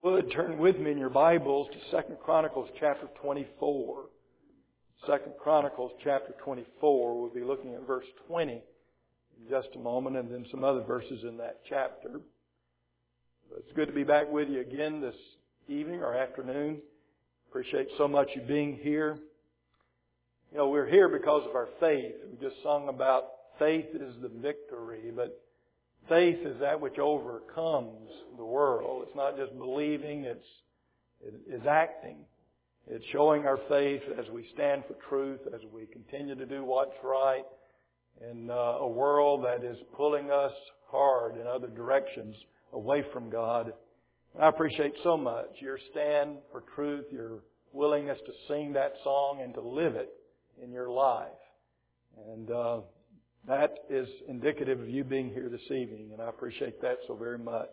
would, turn with me in your Bibles to 2 Chronicles chapter 24. 2 Chronicles chapter 24. We'll be looking at verse 20 in just a moment, and then some other verses in that chapter. It's good to be back with you again this evening or afternoon. Appreciate so much you being here. You know, we're here because of our faith. We just sung about faith is the victory, but faith is that which overcomes the world. It's not just believing, it is acting. It's showing our faith as we stand for truth, as we continue to do what's right in a world that is pulling us hard in other directions away from God. And I appreciate so much your stand for truth, your willingness to sing that song and to live it in your life. And that is indicative of you being here this evening, and I appreciate that so very much.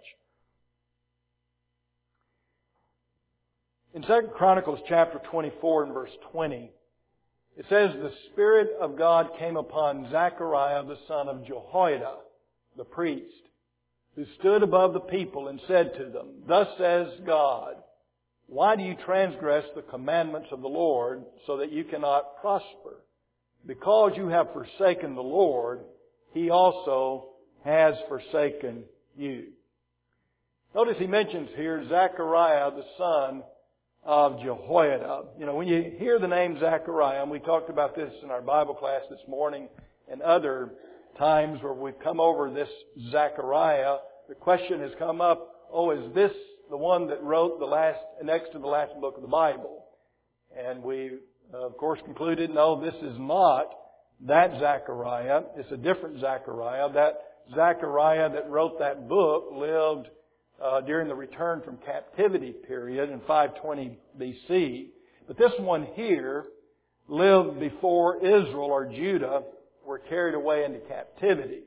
In 2 Chronicles chapter 24 and verse 20, it says, "The Spirit of God came upon Zechariah the son of Jehoiada, the priest, who stood above the people and said to them, 'Thus says God, why do you transgress the commandments of the Lord so that you cannot prosper? Because you have forsaken the Lord, He also has forsaken you.'" Notice He mentions here Zechariah, the son of Jehoiada. You know, when you hear the name Zechariah, and we talked about this in our Bible class this morning and other times where we've come over this Zechariah, the question has come up, is this the one that wrote next to the last book of the Bible? And we of course concluded, no, this is not that Zechariah. It's a different Zechariah. That Zechariah that wrote that book lived during the return from captivity period in 520 BC. But this one here lived before Israel or Judah were carried away into captivity.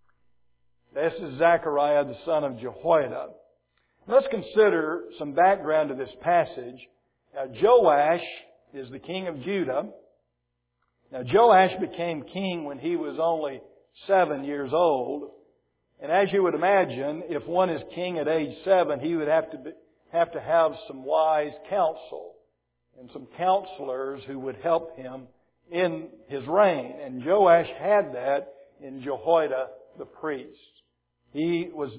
This is Zechariah the son of Jehoiada. Let's consider some background to this passage. Now, Joash is the king of Judah. Now, Joash became king when he was only 7 years old. And as you would imagine, if one is king at age 7, he would have to have some wise counsel and some counselors who would help him in his reign. And Joash had that in Jehoiada the priest. He was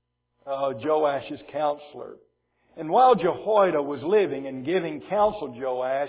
Joash's counselor. And while Jehoiada was living and giving counsel to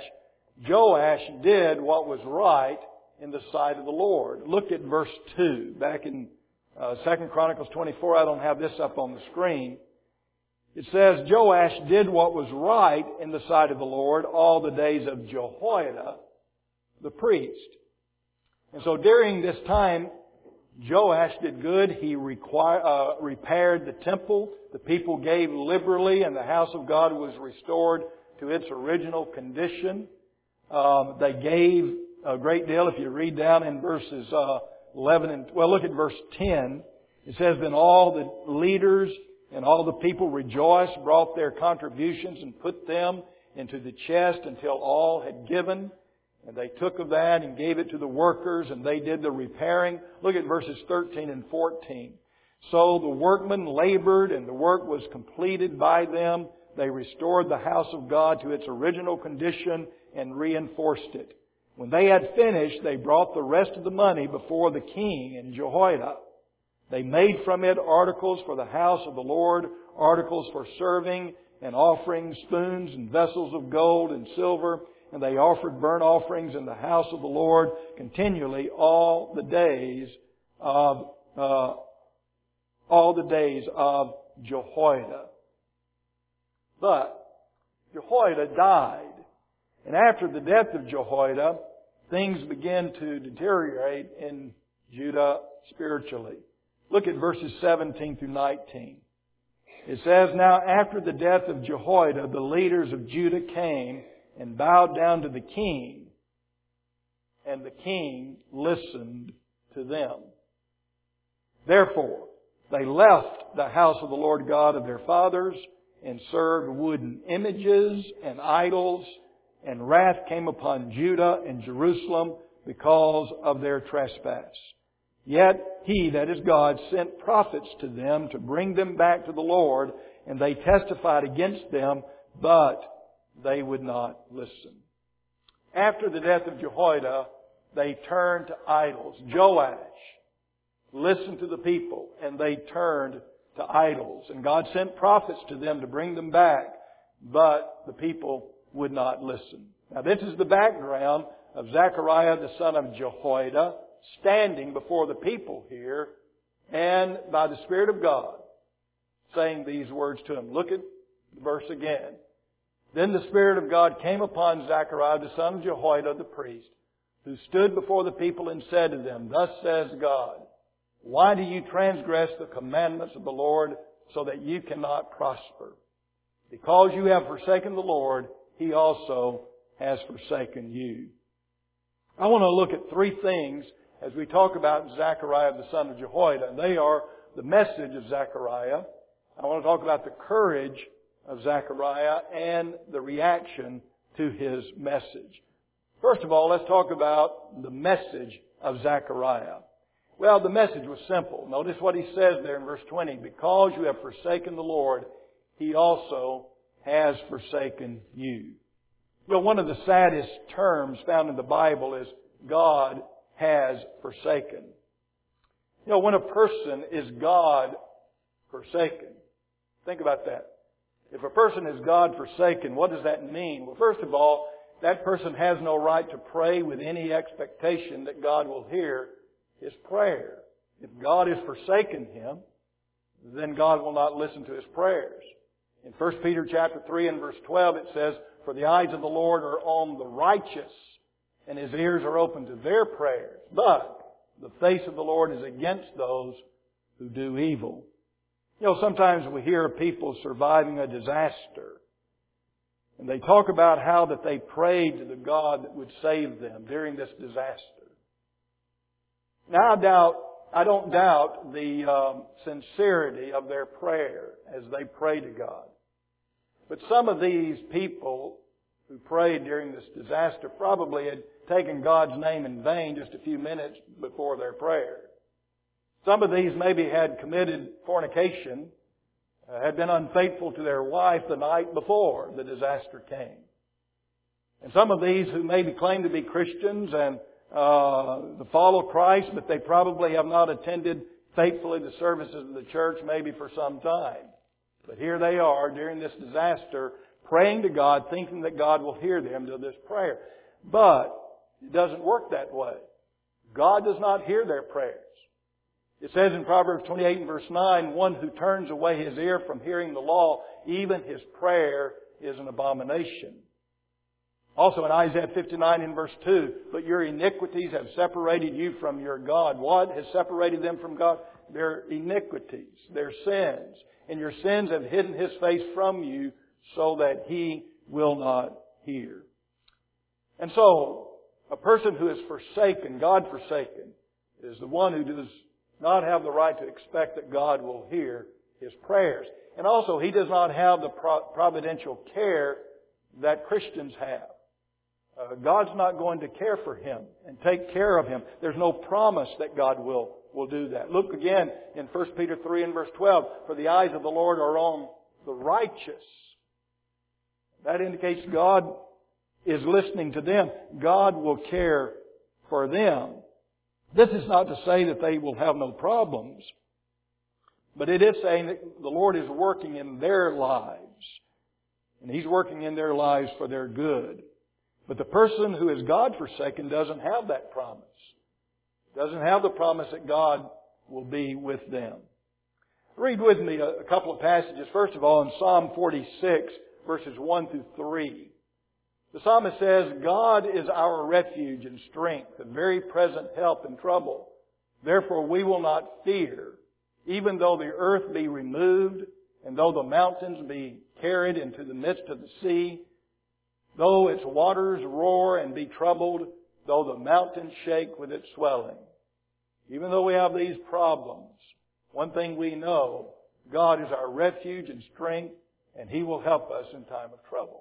Joash did what was right in the sight of the Lord. Look at verse 2. Back in 2 Chronicles 24, I don't have this up on the screen. It says, "Joash did what was right in the sight of the Lord all the days of Jehoiada, the priest." And so during this time, Joash did good. He repaired the temple. The people gave liberally, and the house of God was restored to its original condition. They gave a great deal. If you read down in verses 11 and... look at verse 10. It says, "Then all the leaders and all the people rejoiced, brought their contributions and put them into the chest until all had given. And they took of that and gave it to the workers, and they did the repairing." Look at verses 13 and 14. "So the workmen labored, and the work was completed by them. They restored the house of God to its original condition and reinforced it. When they had finished, they brought the rest of the money before the king and Jehoiada. They made from it articles for the house of the Lord, articles for serving and offering, spoons and vessels of gold and silver. And they offered burnt offerings in the house of the Lord continually all the days of Jehoiada. But Jehoiada died. And after the death of Jehoiada, things began to deteriorate in Judah spiritually. Look at verses 17 through 19. It says, "Now after the death of Jehoiada, the leaders of Judah came and bowed down to the king, and the king listened to them. Therefore, they left the house of the Lord God of their fathers and served wooden images and idols, and wrath came upon Judah and Jerusalem because of their trespass. Yet He, that is God, sent prophets to them to bring them back to the Lord, and they testified against them, but they would not listen. After the death of Jehoiada, they turned to idols. Joash listened to the people, and they turned to idols. And God sent prophets to them to bring them back, but the people would not listen. Now this is the background of Zechariah the son of Jehoiada standing before the people here, and by the Spirit of God saying these words to him. Look at the verse again. Then the Spirit of God came upon Zechariah the son of Jehoiada the priest, who stood before the people and said to them, Thus says God, Why do you transgress the commandments of the Lord so that you cannot prosper? Because you have forsaken the Lord, He also has forsaken you. I want to look at three things as we talk about Zechariah the son of Jehoiada. And they are the message of Zechariah. I want to talk about the courage of Zechariah and the reaction to his message. First of all, let's talk about the message of Zechariah. Well, the message was simple. Notice what he says there in verse 20. Because you have forsaken the Lord, He also has forsaken you. You know, one of the saddest terms found in the Bible is God has forsaken. You know, when a person is God forsaken, think about that. If a person is God forsaken, what does that mean? Well, first of all, that person has no right to pray with any expectation that God will hear his prayer. If God has forsaken him, then God will not listen to his prayers. In 1 Peter chapter 3 and verse 12 it says, For the eyes of the Lord are on the righteous, and His ears are open to their prayers. But the face of the Lord is against those who do evil. You know, sometimes we hear of people surviving a disaster, and they talk about how that they prayed to the God that would save them during this disaster. Now I don't doubt the sincerity of their prayer as they pray to God. But some of these people who prayed during this disaster probably had taken God's name in vain just a few minutes before their prayer. Some of these maybe had committed fornication, had been unfaithful to their wife the night before the disaster came. And some of these who maybe claim to be Christians and follow Christ, but they probably have not attended faithfully the services of the church maybe for some time. But here they are during this disaster praying to God, thinking that God will hear them to this prayer. But it doesn't work that way. God does not hear their prayers. It says in Proverbs 28 and verse 9, One who turns away his ear from hearing the law, even his prayer is an abomination. Also in Isaiah 59 and verse 2, But your iniquities have separated you from your God. What has separated them from God? Their iniquities, their sins. And your sins have hidden His face from you so that He will not hear. And so, a person who is forsaken, God forsaken, is the one who does not have the right to expect that God will hear his prayers. And also, he does not have the providential care that Christians have. God's not going to care for him and take care of him. There's no promise that God will do that. Look again in 1 Peter 3 and verse 12. For the eyes of the Lord are on the righteous. That indicates God is listening to them. God will care for them. This is not to say that they will have no problems, but it is saying that the Lord is working in their lives. And He's working in their lives for their good. But the person who is God forsaken doesn't have that promise. Doesn't have the promise that God will be with them. Read with me a couple of passages. First of all, in Psalm 46, verses 1 through 3. The psalmist says, God is our refuge and strength, a very present help in trouble. Therefore we will not fear, even though the earth be removed, and though the mountains be carried into the midst of the sea, though its waters roar and be troubled, though the mountains shake with its swelling. Even though we have these problems, one thing we know, God is our refuge and strength, and He will help us in time of trouble.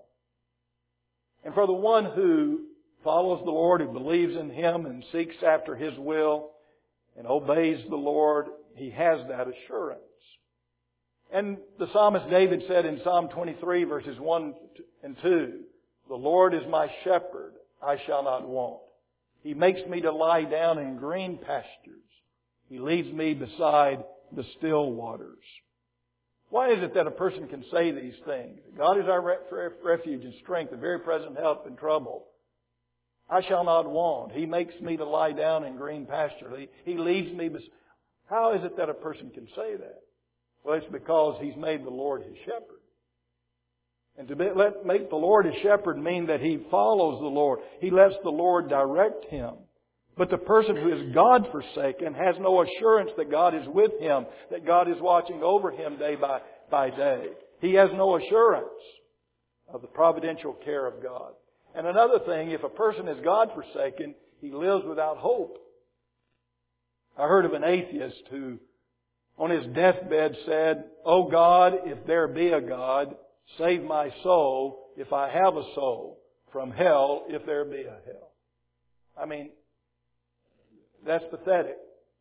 And for the one who follows the Lord, who believes in Him and seeks after His will and obeys the Lord, he has that assurance. And the psalmist David said in Psalm 23 verses 1 and 2, "The Lord is my shepherd, I shall not want. He makes me to lie down in green pastures. He leads me beside the still waters." Why is it that a person can say these things? God is our refuge and strength, a very present help in trouble. I shall not want. He makes me to lie down in green pasture. He leads me. How is it that a person can say that? Well, it's because He's made the Lord His shepherd. And to make the Lord His shepherd mean that he follows the Lord. He lets the Lord direct him. But the person who is God-forsaken has no assurance that God is with him, that God is watching over him day by day. He has no assurance of the providential care of God. And another thing, if a person is God-forsaken, he lives without hope. I heard of an atheist who, on his deathbed, said, "Oh God, if there be a God, save my soul, if I have a soul, from hell, if there be a hell." I mean, that's pathetic.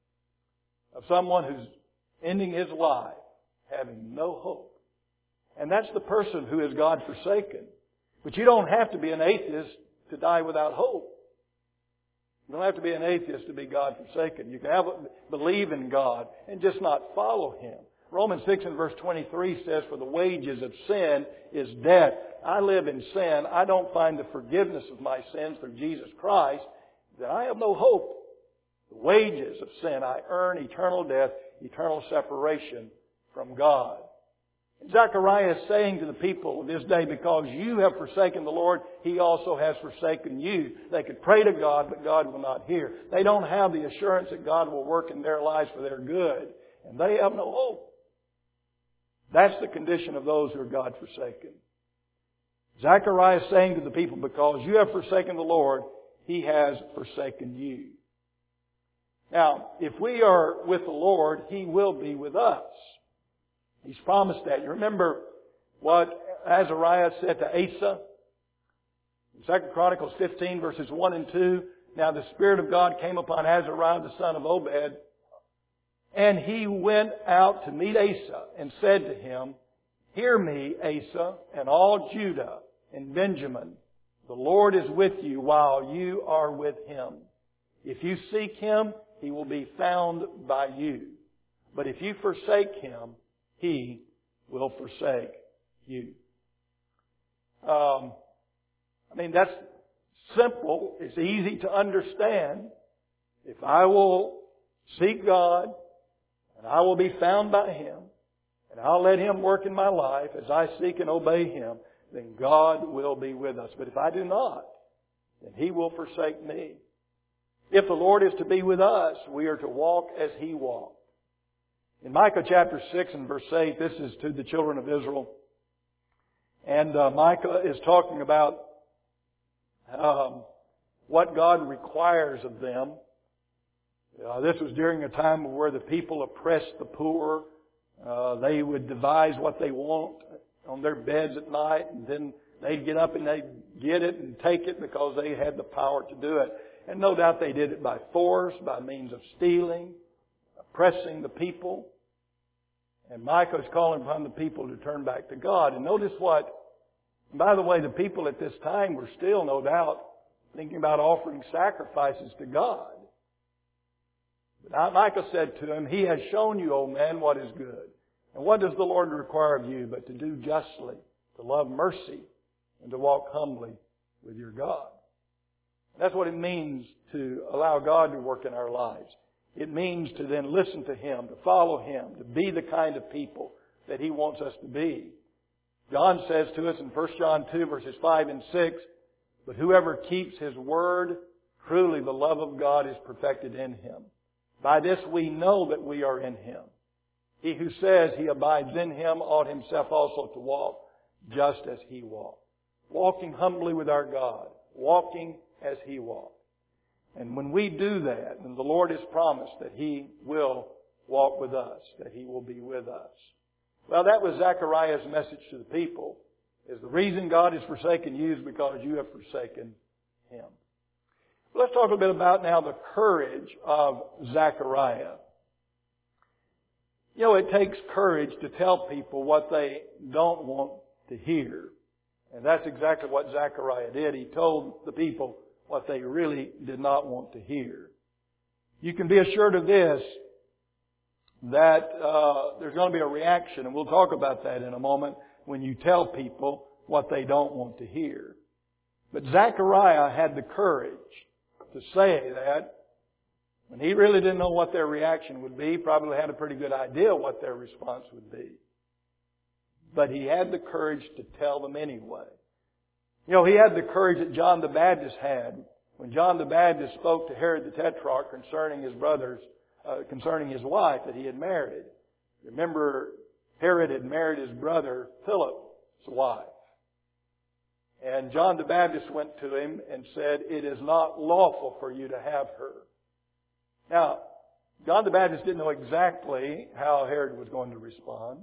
Of someone who's ending his life having no hope. And that's the person who is God-forsaken. But you don't have to be an atheist to die without hope. You don't have to be an atheist to be God-forsaken. You can believe in God and just not follow Him. Romans 6 and verse 23 says, "For the wages of sin is death." I live in sin. I don't find the forgiveness of my sins through Jesus Christ. Then I have no hope. The wages of sin, I earn eternal death, eternal separation from God. Zechariah is saying to the people of this day, because you have forsaken the Lord, He also has forsaken you. They could pray to God, but God will not hear. They don't have the assurance that God will work in their lives for their good. And they have no hope. That's the condition of those who are God-forsaken. Zechariah is saying to the people, because you have forsaken the Lord, He has forsaken you. Now, if we are with the Lord, He will be with us. He's promised that. You remember what Azariah said to Asa? In 2 Chronicles 15 verses 1 and 2. "Now the Spirit of God came upon Azariah the son of Obed, and he went out to meet Asa and said to him, 'Hear me, Asa, and all Judah and Benjamin. The Lord is with you while you are with Him. If you seek Him, He will be found by you. But if you forsake Him, He will forsake you.'" That's simple. It's easy to understand. If I will seek God, and I will be found by Him, and I'll let Him work in my life as I seek and obey Him, then God will be with us. But if I do not, then He will forsake me. If the Lord is to be with us, we are to walk as He walked. In Micah chapter 6 and verse 8, this is to the children of Israel. And Micah is talking about what God requires of them. This was during a time where the people oppressed the poor. They would devise what they want on their beds at night, and then they'd get up and they'd get it and take it because they had the power to do it. And no doubt they did it by force, by means of stealing, oppressing the people. And Micah is calling upon the people to turn back to God. And notice what, by the way, the people at this time were still, no doubt, thinking about offering sacrifices to God. But Micah said to him, "He has shown you, O man, what is good. And what does the Lord require of you but to do justly, to love mercy, and to walk humbly with your God?" That's what it means to allow God to work in our lives. It means to then listen to Him, to follow Him, to be the kind of people that He wants us to be. John says to us in 1 John 2 verses 5 and 6, "But whoever keeps His word, truly the love of God is perfected in him. By this we know that we are in Him. He who says he abides in Him ought himself also to walk just as He walked." Walking humbly with our God. Walking as He walked. And when we do that, then the Lord has promised that He will walk with us, that He will be with us. Well, that was Zechariah's message to the people. Is the reason God has forsaken you is because you have forsaken Him. Let's talk a bit about now the courage of Zechariah. You know, it takes courage to tell people what they don't want to hear. And that's exactly what Zechariah did. He told the people what they really did not want to hear. You can be assured of this, that there's going to be a reaction, and we'll talk about that in a moment, when you tell people what they don't want to hear. But Zechariah had the courage to say that when he really didn't know what their reaction would be. He probably had a pretty good idea what their response would be. But he had the courage to tell them anyway. You know, he had the courage that John the Baptist had when John the Baptist spoke to Herod the Tetrarch concerning his concerning his wife that he had married. Remember, Herod had married his brother Philip's wife. And John the Baptist went to him and said, "It is not lawful for you to have her." Now, John the Baptist didn't know exactly how Herod was going to respond.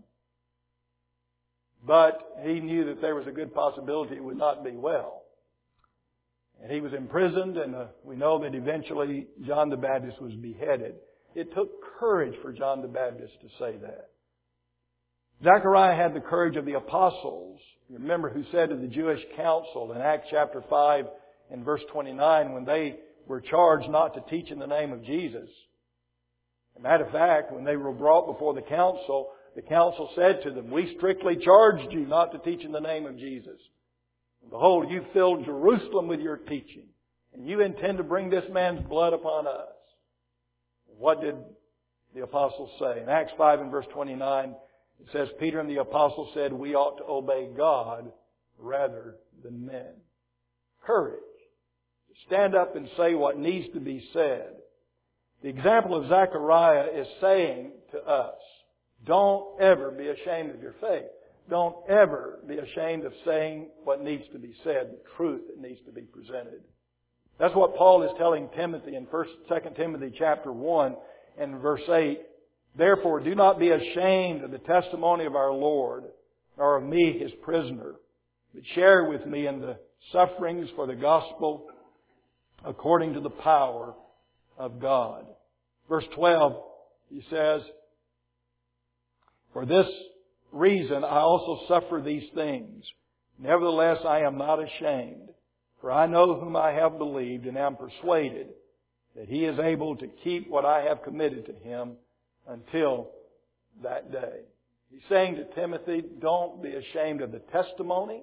But he knew that there was a good possibility it would not be well. And he was imprisoned, and we know that eventually John the Baptist was beheaded. It took courage for John the Baptist to say that. Zechariah had the courage of the apostles. Remember who said to the Jewish council in Acts chapter 5 and verse 29 when they were charged not to teach in the name of Jesus. As a matter of fact, when they were brought before the council said to them, "We strictly charged you not to teach in the name of Jesus. And behold, you filled Jerusalem with your teaching, and you intend to bring this man's blood upon us." What did the apostles say? In Acts 5 and verse 29, it says, Peter and the apostles said, "We ought to obey God rather than men." Courage. To stand up and say what needs to be said. The example of Zechariah is saying to us, don't ever be ashamed of your faith. Don't ever be ashamed of saying what needs to be said, the truth that needs to be presented. That's what Paul is telling Timothy in 2 Timothy chapter 1 and verse 8. "Therefore do not be ashamed of the testimony of our Lord, nor of me his prisoner, but share with me in the sufferings for the gospel according to the power of God." Verse 12, he says, "For this reason I also suffer these things. Nevertheless I am not ashamed, for I know whom I have believed and am persuaded that He is able to keep what I have committed to Him until that day." He's saying to Timothy, don't be ashamed of the testimony.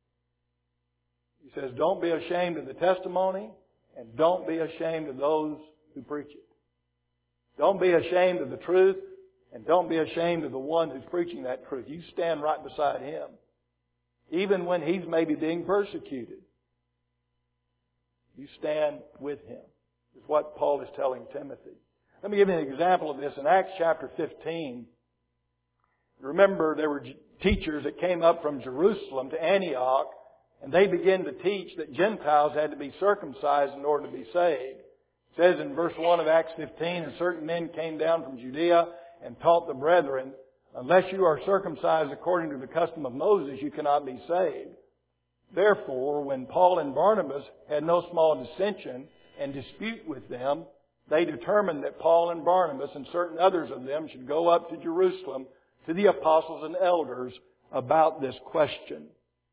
He says, don't be ashamed of the testimony, and don't be ashamed of those who preach it. Don't be ashamed of the truth, and don't be ashamed of the one who's preaching that truth. You stand right beside him, even when he's maybe being persecuted. You stand with him, is what Paul is telling Timothy. Let me give you an example of this. In Acts chapter 15, remember there were teachers that came up from Jerusalem to Antioch, and they began to teach that Gentiles had to be circumcised in order to be saved. It says in verse 1 of Acts 15, "And certain men came down from Judea and taught the brethren, unless you are circumcised according to the custom of Moses, you cannot be saved. Therefore, when Paul and Barnabas had no small dissension and dispute with them, they determined that Paul and Barnabas and certain others of them should go up to Jerusalem to the apostles and elders about this question."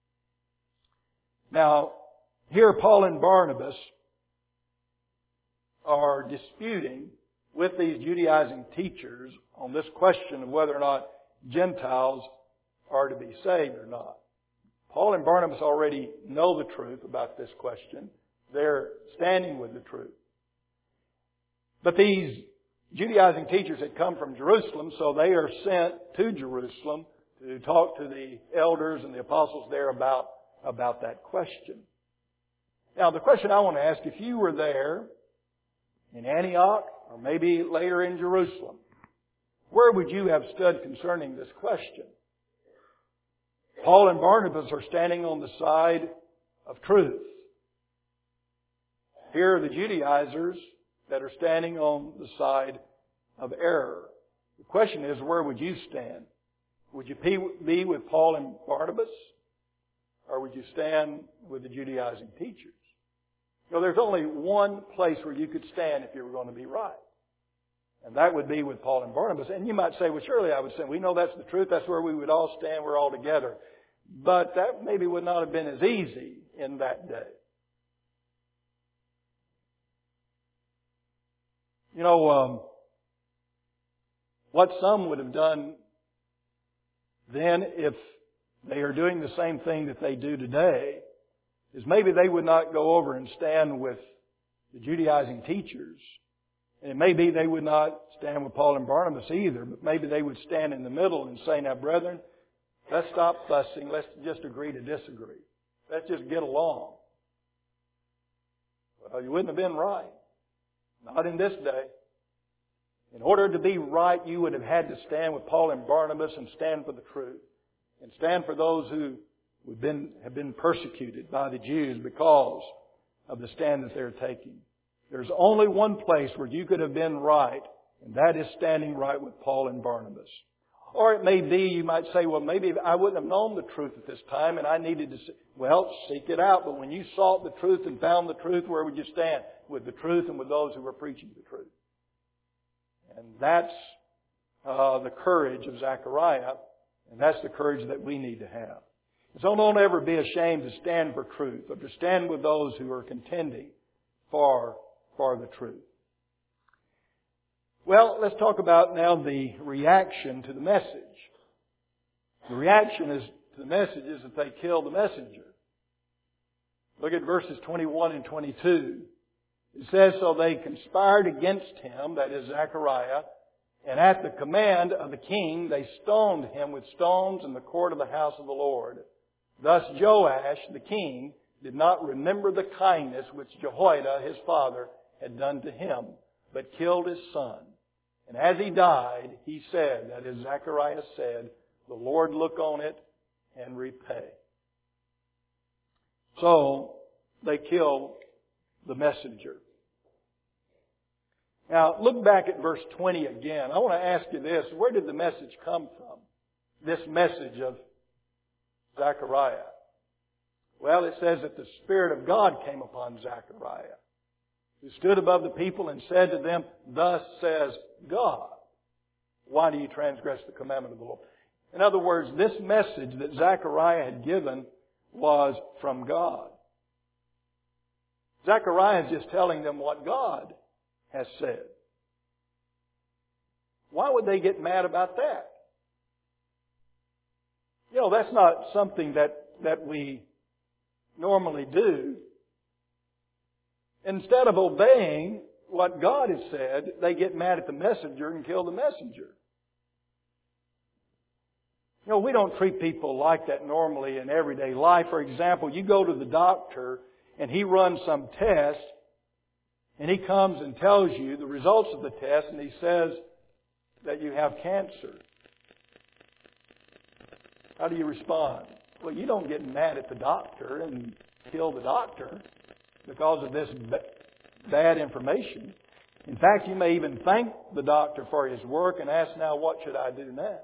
Now, here Paul and Barnabas are disputing with these Judaizing teachers on this question of whether or not Gentiles are to be saved or not. Paul and Barnabas already know the truth about this question. They're standing with the truth. But these Judaizing teachers had come from Jerusalem, so they are sent to Jerusalem to talk to the elders and the apostles there about that question. Now, the question I want to ask, if you were there in Antioch, or maybe later in Jerusalem, where would you have stood concerning this question? Paul and Barnabas are standing on the side of truth. Here are the Judaizers that are standing on the side of error. The question is, where would you stand? Would you be with Paul and Barnabas? Or would you stand with the Judaizing teachers? You know, there's only one place where you could stand if you were going to be right. And that would be with Paul and Barnabas. And you might say, well, surely I would say, we know that's the truth. That's where we would all stand. We're all together. But that maybe would not have been as easy in that day. You know, what some would have done then, if they are doing the same thing that they do today, is maybe they would not go over and stand with the Judaizing teachers. And it may be they would not stand with Paul and Barnabas either, but maybe they would stand in the middle and say, now brethren, let's stop fussing. Let's just agree to disagree. Let's just get along. Well, you wouldn't have been right. Not in this day. In order to be right, you would have had to stand with Paul and Barnabas and stand for the truth. And stand for those who have been persecuted by the Jews because of the stand that they're taking. There's only one place where you could have been right, and that is standing right with Paul and Barnabas. Or it may be, you might say, well, maybe I wouldn't have known the truth at this time, and I needed to, seek it out. But when you sought the truth and found the truth, where would you stand? With the truth and with those who were preaching the truth. And that's the courage of Zechariah, and that's the courage that we need to have. So don't ever be ashamed to stand for truth, or to stand with those who are contending for the truth. Well, let's talk about now the reaction to the message. The reaction to the message is that they kill the messenger. Look at verses 21 and 22. It says, so they conspired against him, that is Zechariah, and at the command of the king they stoned him with stones in the court of the house of the Lord. Thus Joash, the king, did not remember the kindness which Jehoiada, his father, had done to him, but killed his son. And as he died, he said, that is, Zechariah said, the Lord look on it and repay. So, they killed the messenger. Now, look back at verse 20 again. I want to ask you this. Where did the message come from? This message of Zechariah. Well, it says that the Spirit of God came upon Zechariah, who stood above the people and said to them, thus says God, why do you transgress the commandment of the Lord? In other words, this message that Zechariah had given was from God. Zechariah is just telling them what God has said. Why would they get mad about that? You know, that's not something that we normally do. Instead of obeying what God has said, they get mad at the messenger and kill the messenger. You know, we don't treat people like that normally in everyday life. For example, you go to the doctor and he runs some test and he comes and tells you the results of the test and he says that you have cancer. How do you respond? Well, you don't get mad at the doctor and kill the doctor because of this bad information. In fact, you may even thank the doctor for his work and ask, now, what should I do now?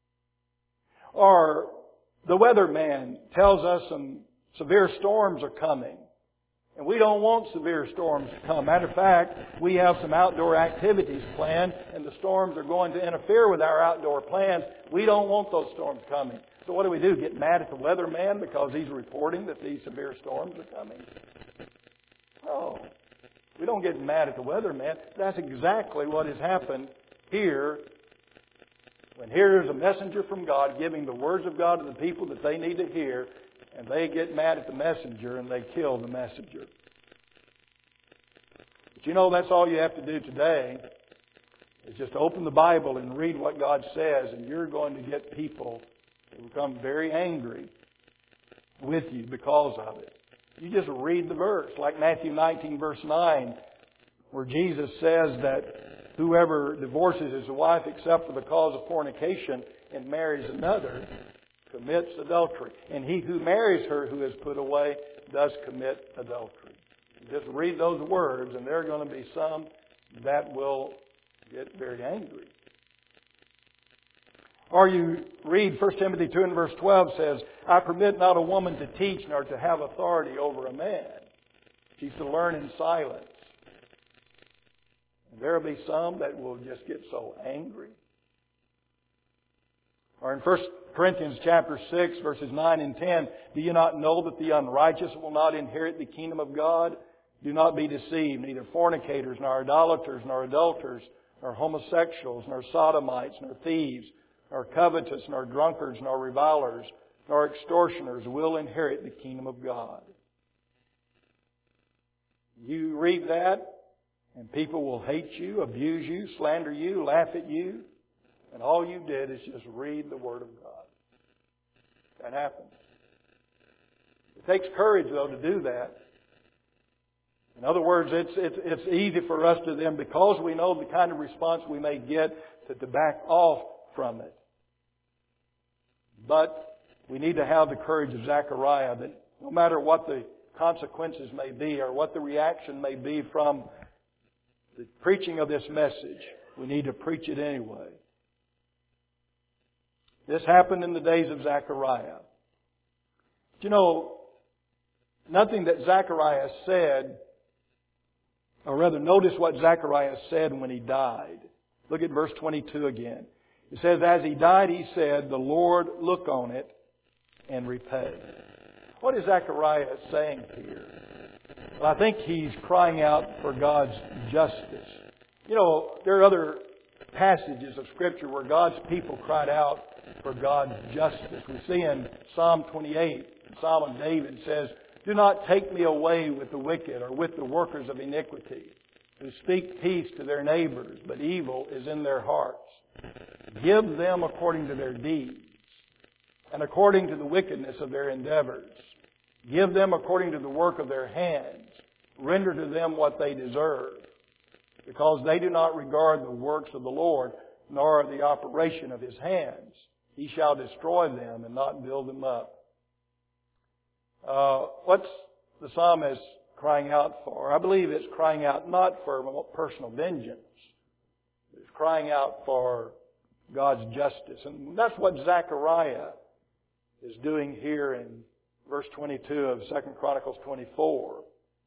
Or the weatherman tells us some severe storms are coming. And we don't want severe storms to come. Matter of fact, we have some outdoor activities planned and the storms are going to interfere with our outdoor plans. We don't want those storms coming. So what do? Get mad at the weatherman because he's reporting that these severe storms are coming? No. We don't get mad at the weatherman. That's exactly what has happened here. When here's a messenger from God giving the words of God to the people that they need to hear, and they get mad at the messenger and they kill the messenger. But you know, that's all you have to do today is just open the Bible and read what God says, and you're going to get people who become very angry with you because of it. You just read the verse, like Matthew 19 verse 9, where Jesus says that whoever divorces his wife except for the cause of fornication and marries another commits adultery. And he who marries her who is put away does commit adultery. Just read those words and there are going to be some that will get very angry. Or you read 1 Timothy 2 and verse 12 says, I permit not a woman to teach nor to have authority over a man. She's to learn in silence. There will be some that will just get so angry. Or in 1 Corinthians chapter 6, verses 9 and 10, do you not know that the unrighteous will not inherit the kingdom of God? Do not be deceived. Neither fornicators, nor idolaters, nor adulterers, nor homosexuals, nor sodomites, nor thieves, nor covetous, nor drunkards, nor revilers, nor extortioners will inherit the kingdom of God. You read that, and people will hate you, abuse you, slander you, laugh at you. And all you did is just read the Word of God. That happens. It takes courage, though, to do that. In other words, it's easy for us to then, because we know the kind of response we may get, to back off from it. But we need to have the courage of Zechariah that no matter what the consequences may be or what the reaction may be from the preaching of this message, we need to preach it anyway. This happened in the days of Zechariah. But you know, nothing that Zechariah said, or rather notice what Zechariah said when he died. Look at verse 22 again. It says, as he died, he said, the Lord look on it and repay. What is Zechariah saying here? Well, I think he's crying out for God's justice. You know, there are other passages of Scripture where God's people cried out for God's justice. We see in Psalm 28, Psalm of David says, do not take me away with the wicked or with the workers of iniquity, who speak peace to their neighbors, but evil is in their hearts. Give them according to their deeds, and according to the wickedness of their endeavors. Give them according to the work of their hands. Render to them what they deserve, because they do not regard the works of the Lord, nor the operation of His hands. He shall destroy them and not build them up. What's the psalmist crying out for? I believe it's crying out not for personal vengeance. It's crying out for God's justice. And that's what Zechariah is doing here in verse 22 of 2 Chronicles 24.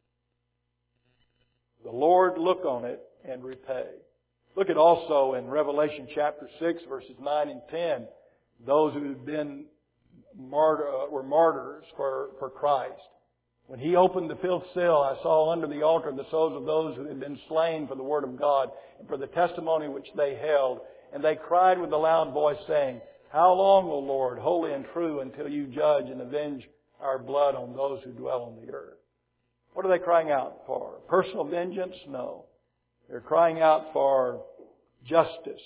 The Lord look on it and repay. Look at also in Revelation chapter 6, verses 9 and 10, those who have been were martyrs for Christ. When He opened the fifth seal, I saw under the altar the souls of those who had been slain for the Word of God and for the testimony which they held. And they cried with a loud voice, saying, how long, O Lord, holy and true, until you judge and avenge our blood on those who dwell on the earth? What are they crying out for? Personal vengeance? No. They're crying out for justice.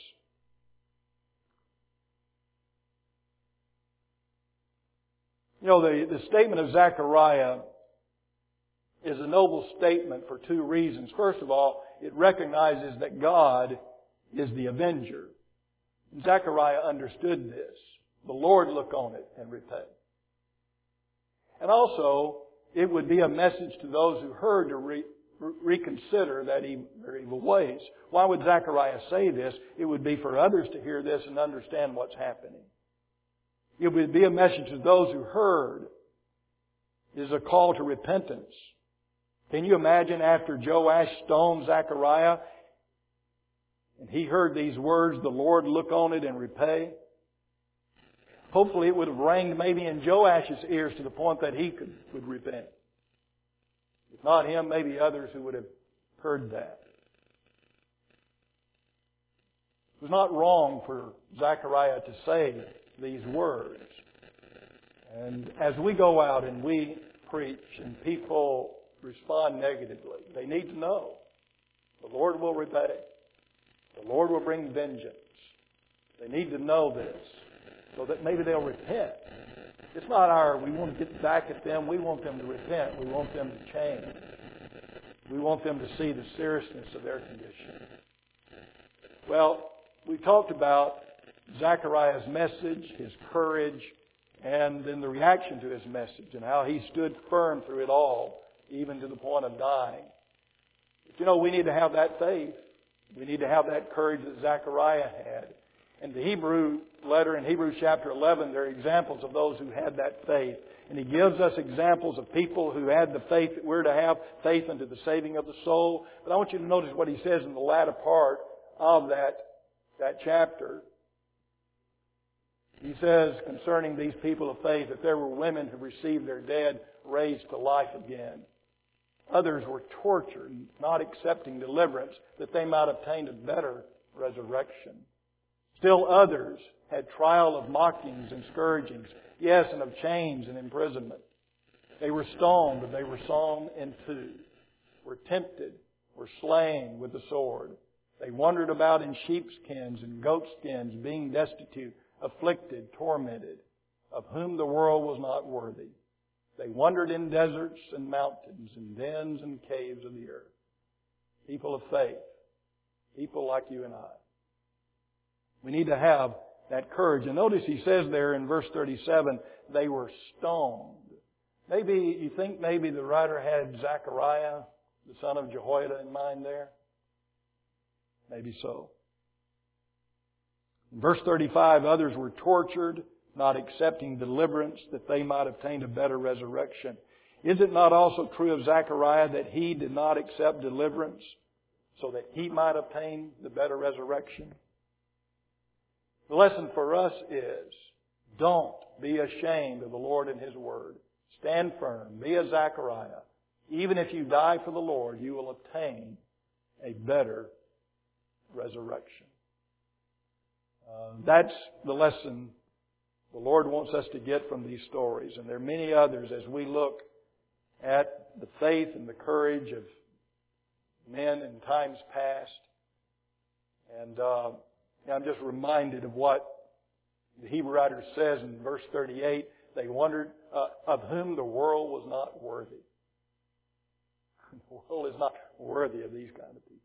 You know, the statement of Zechariah is a noble statement for two reasons. First of all, it recognizes that God is the avenger. And Zechariah understood this. The Lord look on it and repay. And also, it would be a message to those who heard to reconsider their evil ways. Why would Zechariah say this? It would be for others to hear this and understand what's happening. It would be a message to those who heard. It is a call to repentance. Can you imagine after Joash stoned Zechariah and he heard these words, the Lord look on it and repay? Hopefully it would have rang maybe in Joash's ears to the point that he would repent. If not him, maybe others who would have heard that. It was not wrong for Zechariah to say these words. And as we go out and we preach and people respond negatively, they need to know the Lord will repay. The Lord will bring vengeance. They need to know this so that maybe they'll repent. It's not we want to get back at them. We want them to repent. We want them to change. We want them to see the seriousness of their condition. Well, we talked about Zechariah's message, his courage, and then the reaction to his message and how he stood firm through it all, even to the point of dying. But you know, we need to have that faith. We need to have that courage that Zechariah had. And the Hebrew letter in Hebrews chapter 11, there are examples of those who had that faith. And He gives us examples of people who had the faith that we're to have, faith unto the saving of the soul. But I want you to notice what He says in the latter part of that chapter. He says concerning these people of faith that there were women who received their dead raised to life again. Others were tortured, not accepting deliverance, that they might obtain a better resurrection. Still others had trial of mockings and scourgings, yes, and of chains and imprisonment. They were stoned, but they were sawn in two, were tempted, were slain with the sword. They wandered about in sheepskins and goatskins, being destitute, afflicted, tormented, of whom the world was not worthy. They wandered in deserts and mountains and dens and caves of the earth. People of faith. People like you and I. We need to have that courage. And notice He says there in verse 37, they were stoned. Maybe you think maybe the writer had Zechariah, the son of Jehoiada, in mind there. Maybe so. In verse 35, others were tortured, not accepting deliverance, that they might obtain a better resurrection. Is it not also true of Zechariah that he did not accept deliverance so that he might obtain the better resurrection? The lesson for us is, don't be ashamed of the Lord and His Word. Stand firm. Be a Zechariah. Even if you die for the Lord, you will obtain a better resurrection. That's the lesson the Lord wants us to get from these stories. And there are many others as we look at the faith and the courage of men in times past. And I'm just reminded of what the Hebrew writer says in verse 38. They wondered of whom the world was not worthy. The world is not worthy of these kind of people.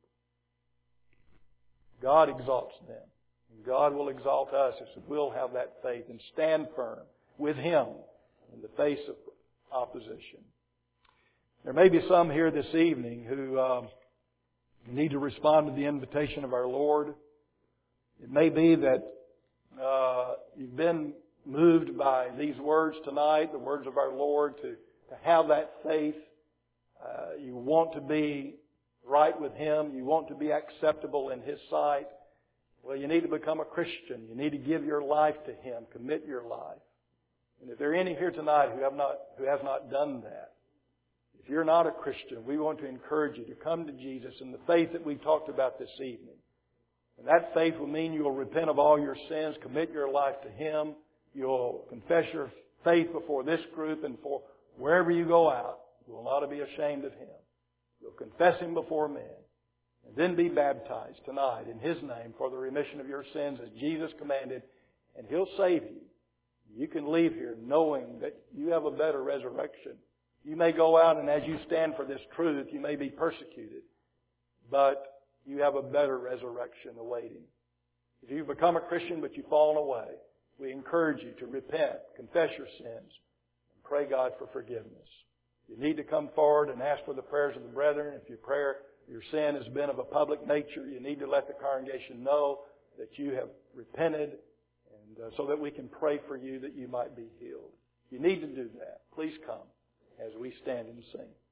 God exalts them. And God will exalt us if we'll have that faith and stand firm with Him in the face of opposition. There may be some here this evening who need to respond to the invitation of our Lord. It may be that you've been moved by these words tonight, the words of our Lord, to have that faith. You want to be right with Him. You want to be acceptable in His sight. Well, you need to become a Christian. You need to give your life to Him. Commit your life. And if there are any here tonight who have not done that, if you're not a Christian, we want to encourage you to come to Jesus in the faith that we've talked about this evening. And that faith will mean you will repent of all your sins, commit your life to Him. You'll confess your faith before this group and for wherever you go out. You will not be ashamed of Him. You'll confess Him before men. And then be baptized tonight in His name for the remission of your sins as Jesus commanded. And He'll save you. You can leave here knowing that you have a better resurrection. You may go out and as you stand for this truth, you may be persecuted. But you have a better resurrection awaiting. If you've become a Christian but you've fallen away, we encourage you to repent, confess your sins, and pray God for forgiveness. You need to come forward and ask for the prayers of the brethren. If your sin has been of a public nature, you need to let the congregation know that you have repented, and so that we can pray for you that you might be healed. You need to do that. Please come as we stand and sing.